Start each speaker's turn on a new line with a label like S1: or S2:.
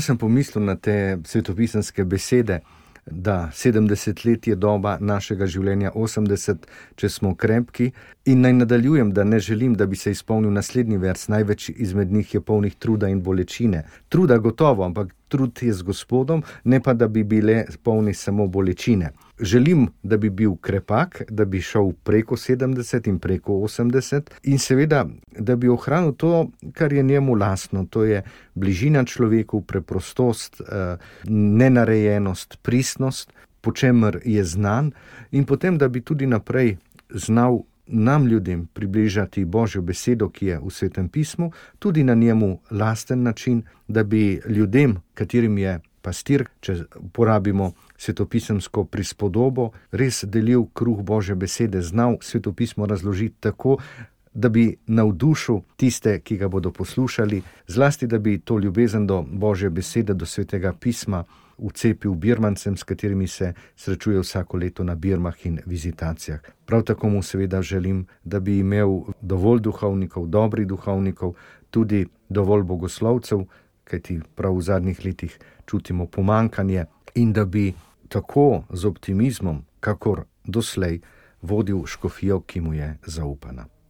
S1: sem pomislil na te svetopisemske besede, da 70 let je doba našega življenja, 80, če smo krepki, in naj nadaljujem, da ne želim, da bi se izpolnil naslednji vers, največ izmed njih je polnih truda in bolečine. Truda gotovo, ampak trud je z Gospodom, ne pa, da bi bile polni samo bolečine. Želim, da bi bil krepak, da bi šel preko 70 in preko 80 in seveda, da bi ohranil to, kar je njemu lastno, to je bližina človeku, preprostost, nenarejenost, pristnost, po čemer je znan, in potem, da bi tudi naprej znal nam ljudem približati Božjo besedo, ki je v Svetem pismu, tudi na njemu lasten način, da bi ljudem, katerim je pastir, če uporabimo svetopisemsko prispodobo, res delil kruh Božje besede, znal svetopismo razložiti tako, da bi navdušil tiste, ki ga bodo poslušali, zlasti, da bi to ljubezen do Božje besede, do Svetega pisma vcepil birmancem, s katerimi se srečuje vsako leto na birmah in vizitacijah. Prav tako mu seveda želim, da bi imel dovolj duhovnikov, dobrih duhovnikov, tudi dovolj bogoslovcev, kajti prav v zadnjih letih čutimo pomanjkanje, in da bi tako z optimizmom, kakor doslej, vodil škofijo, ki mu je zaupana.